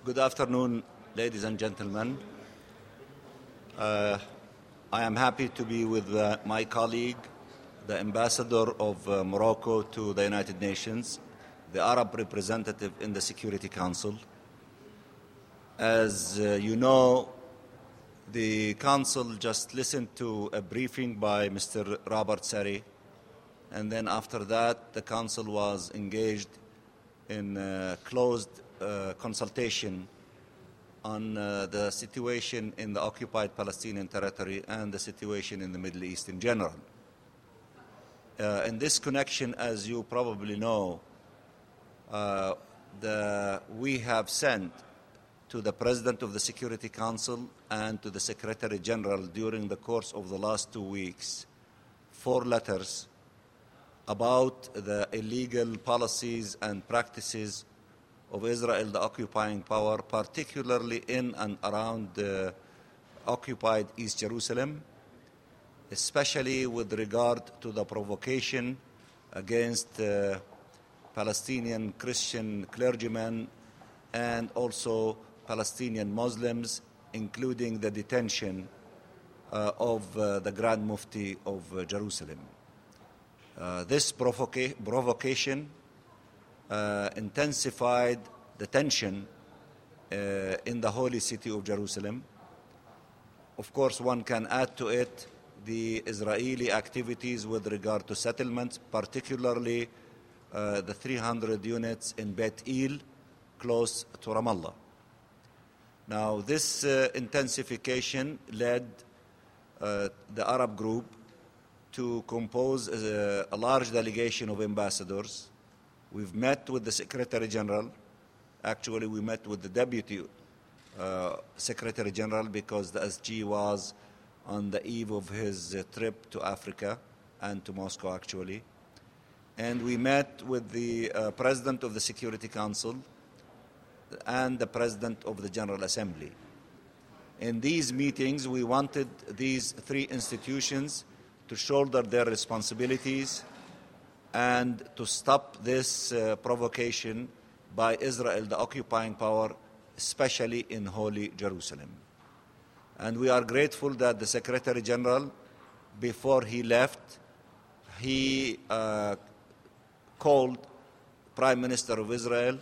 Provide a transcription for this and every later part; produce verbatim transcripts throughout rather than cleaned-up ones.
Good afternoon, ladies and gentlemen. Uh, I am happy to be with uh, my colleague, the ambassador of uh, Morocco to the United Nations, the Arab representative in the Security Council. As uh, you know, the Council just listened to a briefing by Mister Robert Sari, and then after that, the Council was engaged in uh, closed uh, consultation on uh, the situation in the occupied Palestinian territory and the situation in the Middle East in general. Uh, in this connection, as you probably know, uh, the, we have sent to the President of the Security Council and to the Secretary General during the course of the last two weeks four letters about the illegal policies and practices of Israel, the occupying power, particularly in and around the occupied East Jerusalem, especially with regard to the provocation against uh, Palestinian Christian clergymen and also Palestinian Muslims, including the detention uh, of uh, the Grand Mufti of uh, Jerusalem. Uh, this provoca- provocation uh, intensified the tension uh, in the holy city of Jerusalem. Of course, one can add to it the Israeli activities with regard to settlements, particularly uh, the three hundred units in Beit El, close to Ramallah. Now, this uh, intensification led uh, the Arab group to compose a, a large delegation of ambassadors. We've met with the Secretary General. Actually, we met with the Deputy uh, Secretary General because the S G was on the eve of his uh, trip to Africa and to Moscow, actually. And we met with the uh, President of the Security Council and the President of the General Assembly. In these meetings, we wanted these three institutions to shoulder their responsibilities and to stop this uh, provocation by Israel, the occupying power, especially in holy Jerusalem. And we are grateful that the Secretary General, before he left, he uh, called Prime Minister of Israel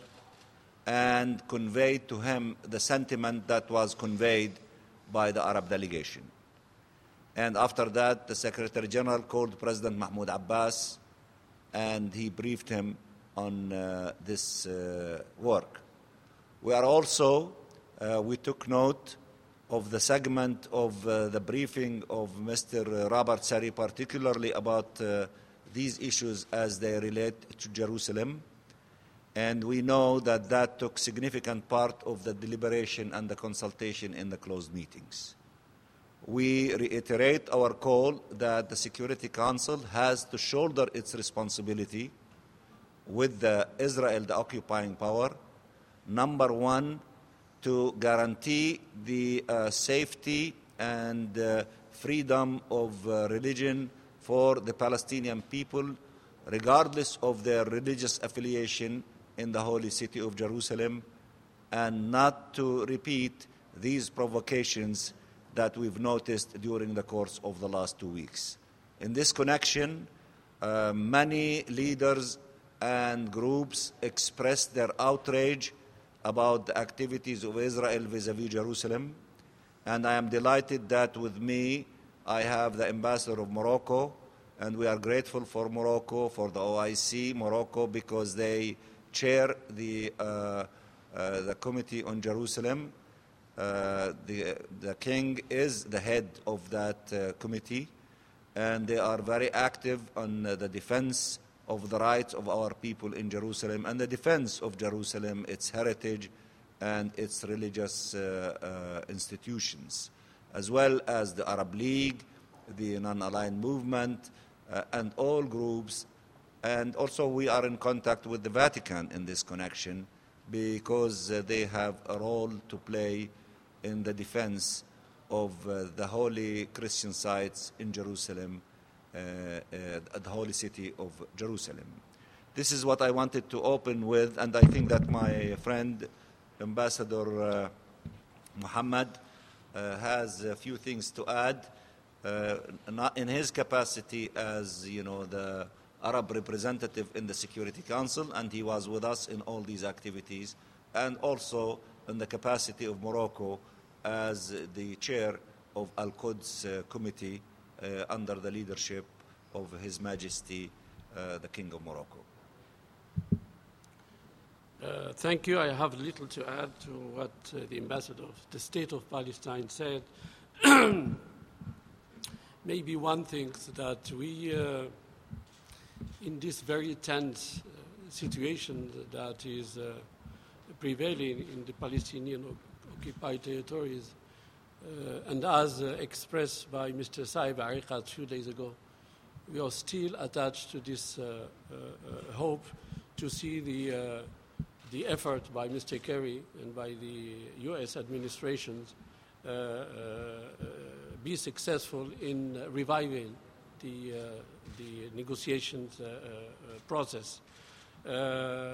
and conveyed to him the sentiment that was conveyed by the Arab delegation. And after that, the Secretary General called President Mahmoud Abbas and he briefed him on uh, this uh, work. We are also, uh, we took note of the segment of uh, the briefing of Mister Robert Sari, particularly about uh, these issues as they relate to Jerusalem. And we know that that took significant part of the deliberation and the consultation in the closed meetings. We reiterate our call that the Security Council has to shoulder its responsibility with the Israel, the occupying power. Number one, to guarantee the uh, safety and uh, freedom of uh, religion for the Palestinian people, regardless of their religious affiliation in the holy city of Jerusalem, and not to repeat these provocations that we've noticed during the course of the last two weeks. In this connection, uh, many leaders and groups expressed their outrage about the activities of Israel vis-à-vis Jerusalem, and I am delighted that with me I have the ambassador of Morocco, and we are grateful for Morocco, for the O I C Morocco, because they chair the, uh, uh, the Committee on Jerusalem. Uh, the, the king is the head of that uh, committee, and they are very active on uh, the defense of the rights of our people in Jerusalem and the defense of Jerusalem, its heritage, and its religious uh, uh, institutions, as well as the Arab League, the Non-Aligned Movement, uh, and all groups. And also we are in contact with the Vatican in this connection because uh, they have a role to play in the defense of uh, the holy Christian sites in Jerusalem, uh, uh, the holy city of Jerusalem. This is what I wanted to open with, and I think that my friend Ambassador uh, Muhammad uh, has a few things to add. Uh, not in his capacity as, you know, the Arab representative in the Security Council, and he was with us in all these activities, and also in the capacity of Morocco as the chair of Al-Quds uh, Committee uh, under the leadership of His Majesty uh, the King of Morocco. Uh, thank you. I have little to add to what uh, the ambassador of the State of Palestine said. Maybe one thing that we, uh, in this very tense uh, situation that is uh, prevailing in the Palestinian occupied territories, uh, and as uh, expressed by Mister Saeb Arikat a few days ago, we are still attached to this uh, uh, uh, hope to see the, uh, the effort by Mister Kerry and by the U S administrations uh, uh, be successful in uh, reviving the, uh, the negotiations uh, uh, process. Uh,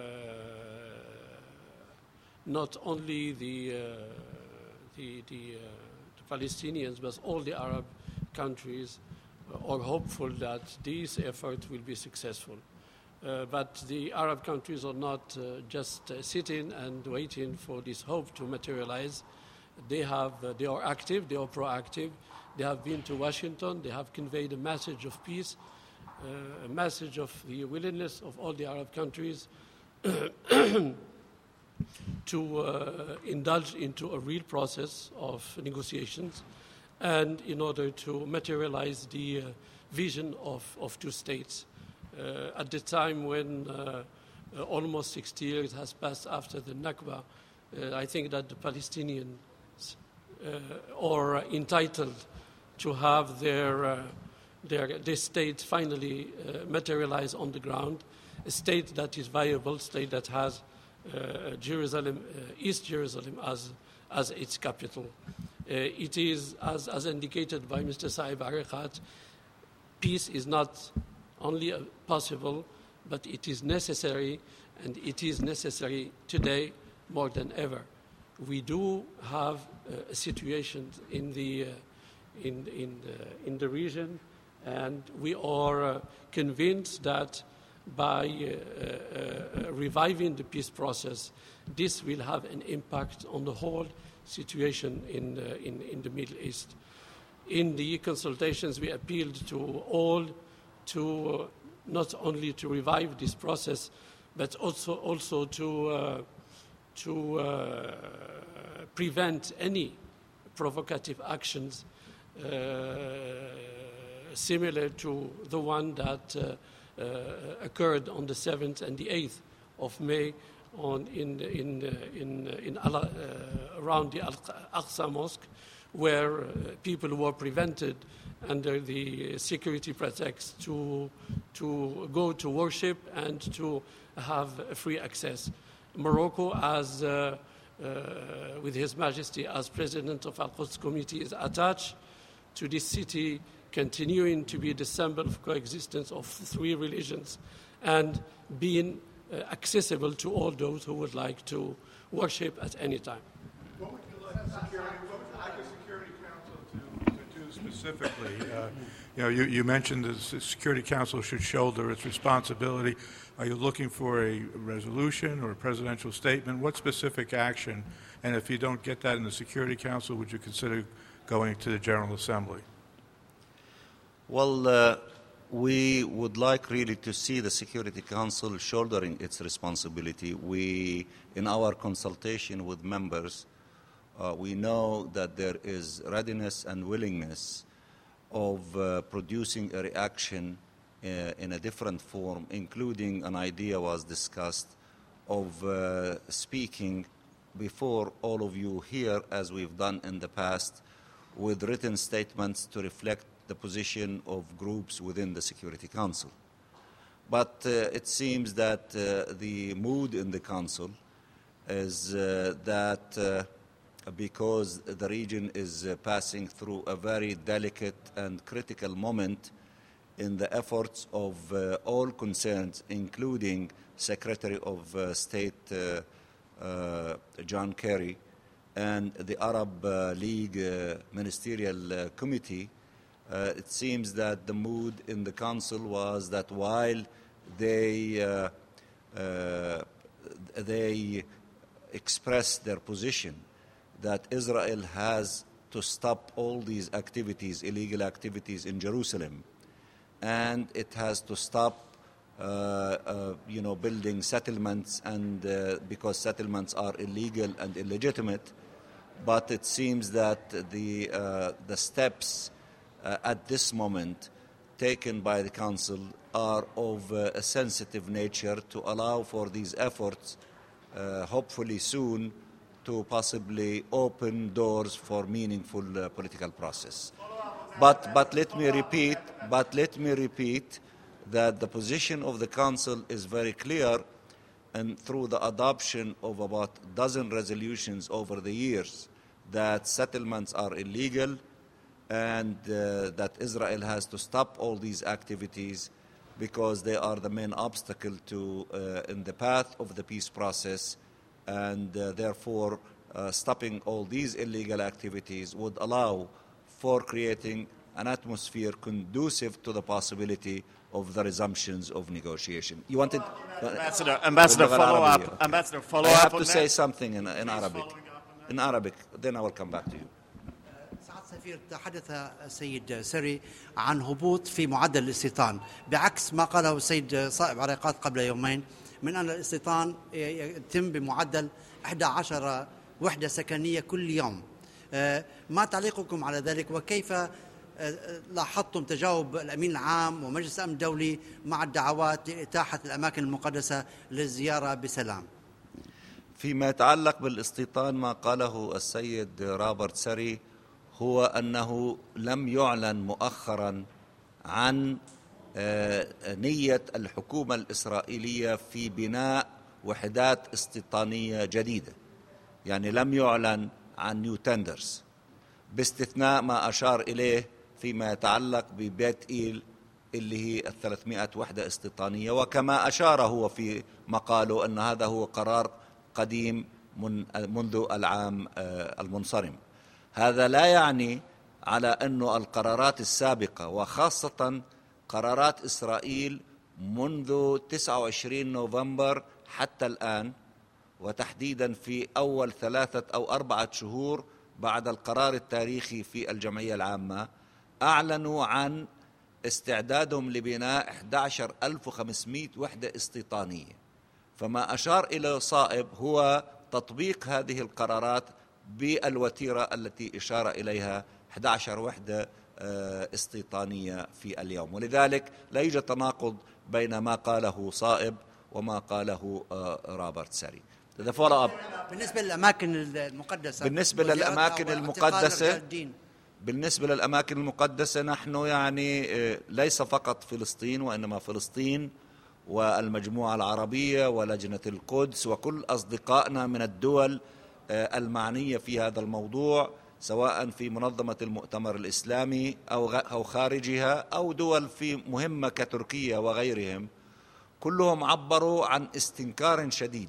not only the, uh, the, the, uh, the Palestinians, but all the Arab countries are hopeful that this effort will be successful. Uh, but the Arab countries are not uh, just uh, sitting and waiting for this hope to materialize. They, have, uh, they are active, they are proactive. They have been to Washington, they have conveyed a message of peace, uh, a message of the willingness of all the Arab countries to uh, indulge into a real process of negotiations, and in order to materialize the uh, vision of, of two states. Uh, at the time when uh, uh, almost sixty years has passed after the Nakba, uh, I think that the Palestinians uh, are entitled to have their, uh, their, their state finally uh, materialize on the ground, a state that is viable, a state that has uh, Jerusalem, uh, East Jerusalem as, as its capital. Uh, it is, as, as indicated by Mister Saeb Arikat, peace is not only uh, possible, but it is necessary, and it is necessary today more than ever. We do have uh, a situation in the, uh, in, in, the, in the region, and we are uh, convinced that by uh, uh, reviving the peace process, this will have an impact on the whole situation in, uh, in, in the Middle East. In the consultations, we appealed to all to uh, not only to revive this process, but also, also to, uh, to uh, prevent any provocative actions uh, similar to the one that uh, uh, occurred on the seventh and the eighth of May on, in, in, uh, in, in uh, around the Al-Aqsa Mosque, where uh, people were prevented under the security pretext to, to go to worship and to have free access. Morocco, as uh, uh, with His Majesty as President of Al-Quds Committee, is attached to this city, continuing to be the symbol of coexistence of three religions and being uh, accessible to all those who would like to worship at any time. What would you like the Security, what would you like the Security Council to, to do specifically? Uh, you know, you, you mentioned the Security Council should shoulder its responsibility. Are you looking for a resolution or a presidential statement? What specific action? And if you don't get that in the Security Council, would you consider going to the General Assembly? Well, uh, we would like really to see the Security Council shouldering its responsibility. We, in our consultation with members, uh, we know that there is readiness and willingness of uh, producing a reaction uh, in a different form, including an idea was discussed of uh, speaking before all of you here, as we've done in the past, with written statements to reflect the position of groups within the Security Council. But uh, it seems that uh, the mood in the Council is uh, that uh, because the region is uh, passing through a very delicate and critical moment in the efforts of uh, all concerned, including Secretary of uh, State uh, uh, John Kerry, and the Arab uh, League uh, Ministerial uh, Committee, uh, it seems that the mood in the Council was that while they uh, uh, they expressed their position that Israel has to stop all these activities, illegal activities in Jerusalem, and it has to stop Uh, uh, you know, building settlements, and uh, because settlements are illegal and illegitimate, but it seems that the uh, the steps uh, at this moment taken by the Council are of uh, a sensitive nature to allow for these efforts, uh, hopefully soon, to possibly open doors for meaningful uh, political process. But but let me repeat. But let me repeat. that the position of the Council is very clear, and through the adoption of about a dozen resolutions over the years, that settlements are illegal and uh, that Israel has to stop all these activities because they are the main obstacle to uh, in the path of the peace process, and uh, therefore uh, stopping all these illegal activities would allow for creating an atmosphere conducive to the possibility of the resumptions of negotiation. You wanted Ambassador, Ambassador, follow up. Okay. Ambassador, follow I up. have to on say that. something in, in Arabic. In Arabic, then I will come back to you. سعادة السفير، تحدث السيد سري عن هبوط في معدل الاستيطان بعكس ما قاله السيد صائب عريقات قبل يومين من أن الاستيطان يتم بمعدل إحدى عشرة وحدة سكنية كل يوم. ما تعليقكم على ذلك، وكيف لاحظتم تجاوب الأمين العام ومجلس الأمن الدولي مع الدعوات لإتاحة الأماكن المقدسة للزيارة بسلام؟ فيما يتعلق بالاستيطان، ما قاله السيد رابرت سري هو أنه لم يعلن مؤخرا عن نية الحكومة الإسرائيلية في بناء وحدات استيطانية جديدة، يعني لم يعلن عن نيو تندرز، باستثناء ما أشار إليه فيما يتعلق ببيت إيل اللي هي الثلاثمائة وحدة استيطانية، وكما أشار هو في مقاله أن هذا هو قرار قديم من منذ العام المنصرم. هذا لا يعني على أن القرارات السابقة وخاصة قرارات إسرائيل منذ تسعة وعشرين نوفمبر حتى الآن، وتحديدا في أول ثلاثة أو أربعة شهور بعد القرار التاريخي في الجمعية العامة، أعلنوا عن استعدادهم لبناء أحد عشر ألف وخمسمائة وحدة استيطانية. فما أشار إلى صائب هو تطبيق هذه القرارات بالوتيرة التي إشار إليها أحد عشر وحدة استيطانية في اليوم، ولذلك لا يوجد تناقض بين ما قاله صائب وما قاله رابرت سري. بالنسبة للأماكن المقدسة بالنسبة للأماكن المقدسة بالنسبة للأماكن المقدسة نحن يعني ليس فقط فلسطين، وإنما فلسطين والمجموعة العربية ولجنة القدس وكل أصدقائنا من الدول المعنية في هذا الموضوع، سواء في منظمة المؤتمر الإسلامي أو خارجها أو دول في مهمة كتركيا وغيرهم، كلهم عبروا عن استنكار شديد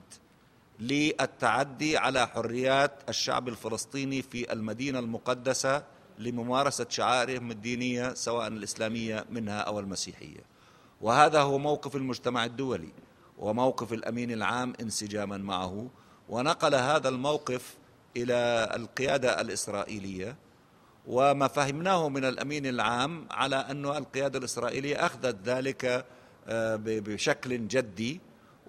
للتعدي على حريات الشعب الفلسطيني في المدينة المقدسة لممارسة شعائرهم الدينية سواء الإسلامية منها أو المسيحية. وهذا هو موقف المجتمع الدولي وموقف الأمين العام انسجاما معه، ونقل هذا الموقف إلى القيادة الإسرائيلية، وما فهمناه من الأمين العام على أن القيادة الإسرائيلية أخذت ذلك بشكل جدي.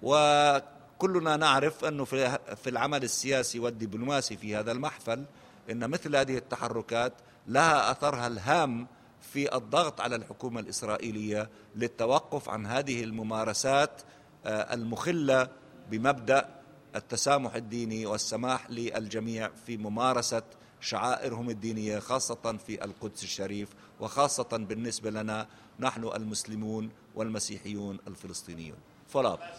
وكلنا نعرف أنه في العمل السياسي والدبلوماسي في هذا المحفل أن مثل هذه التحركات لها أثرها الهام في الضغط على الحكومة الإسرائيلية للتوقف عن هذه الممارسات المخلة بمبدأ التسامح الديني والسماح للجميع في ممارسة شعائرهم الدينية، خاصة في القدس الشريف، وخاصة بالنسبة لنا نحن المسلمون والمسيحيون الفلسطينيون. Follow up.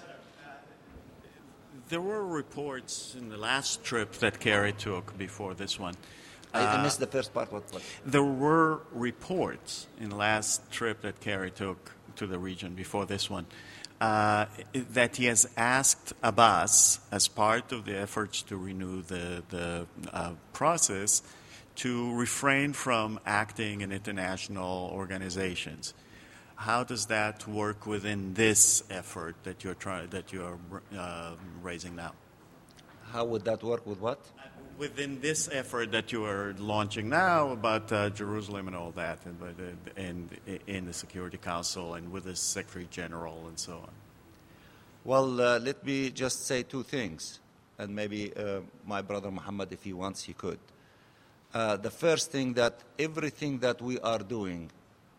There were reports in the last trip that Kerry took before this one. I, I missed the first part. What, what? There were reports in the last trip that Kerry took to the region before this one uh, that he has asked Abbas, as part of the efforts to renew the, the uh, process, to refrain from acting in international organizations. How does that work within this effort that you're trying, that you're uh, raising now? How would that work with what? Within this effort that you are launching now about uh, Jerusalem and all that, and, and, and in the Security Council and with the Secretary General and so on. Well, uh, let me just say two things, and maybe uh, my brother Muhammad, if he wants, he could. Uh, the first thing, that everything that we are doing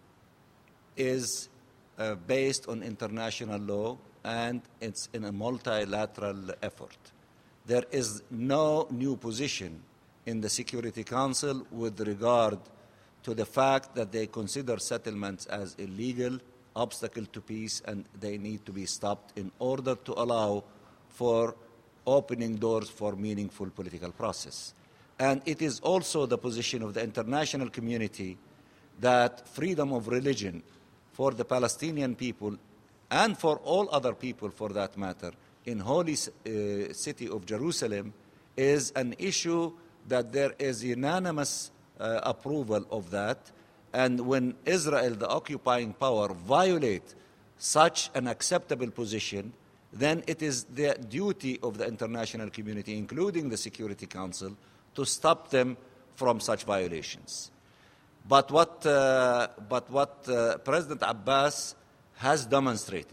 is uh, based on international law, and it's in a multilateral effort. There is no new position in the Security Council with regard to the fact that they consider settlements as illegal, obstacle to peace, and they need to be stopped in order to allow for opening doors for meaningful political process. And it is also the position of the international community that freedom of religion for the Palestinian people, and for all other people for that matter, in holy uh, city of Jerusalem, is an issue that there is unanimous uh, approval of that. And when Israel, the occupying power, violate such an acceptable position, then it is the duty of the international community, including the Security Council, to stop them from such violations. But what, uh, but what uh, President Abbas has demonstrated,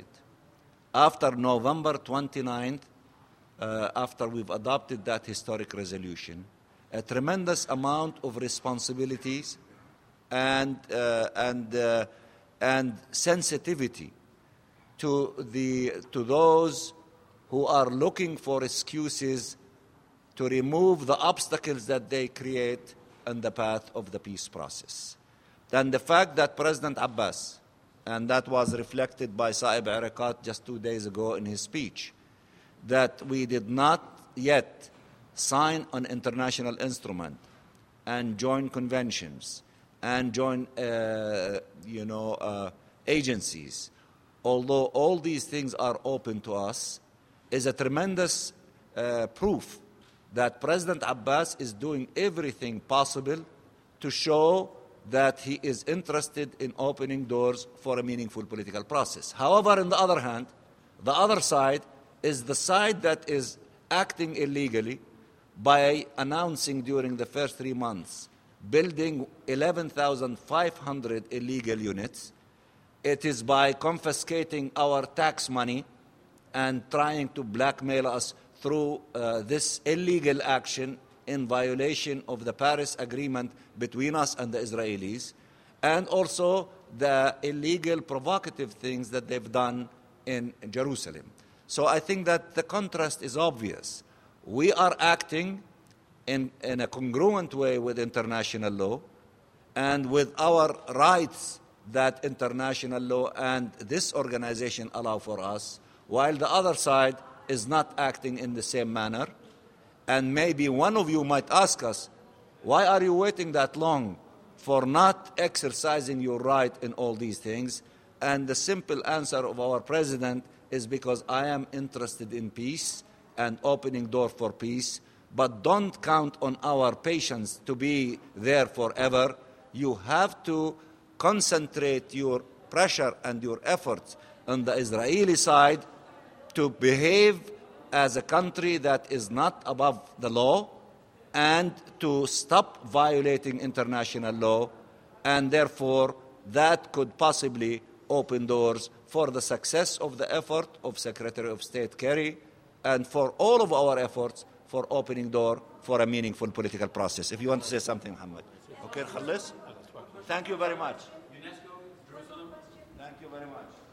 after November twenty-ninth, uh, after we've adopted that historic resolution, a tremendous amount of responsibilities and, uh, and, uh, and sensitivity to, the, to those who are looking for excuses to remove the obstacles that they create in the path of the peace process. And the fact that President Abbas, and that was reflected by Saeb Erekat just two days ago in his speech, that we did not yet sign an international instrument and join conventions and join, uh, you know, uh, agencies, although all these things are open to us, is a tremendous uh, proof that President Abbas is doing everything possible to show that he is interested in opening doors for a meaningful political process. However, on the other hand, the other side is the side that is acting illegally by announcing during the first three months building eleven thousand five hundred illegal units. It is by confiscating our tax money and trying to blackmail us through uh, this illegal action in violation of the Paris Agreement between us and the Israelis, and also the illegal provocative things that they've done in Jerusalem. So I think that the contrast is obvious. We are acting in, in a congruent way with international law and with our rights that international law and this organization allow for us, while the other side is not acting in the same manner. And maybe one of you might ask us, why are you waiting that long for not exercising your right in all these things? And the simple answer of our president is because I am interested in peace and opening door for peace, but don't count on our patience to be there forever. You have to concentrate your pressure and your efforts on the Israeli side to behave as a country that is not above the law and to stop violating international law, and therefore that could possibly open doors for the success of the effort of Secretary of State Kerry and for all of our efforts for opening door for a meaningful political process. If you want to say something, Muhammad. Okay, Khalis? Thank you very much. Thank you very much.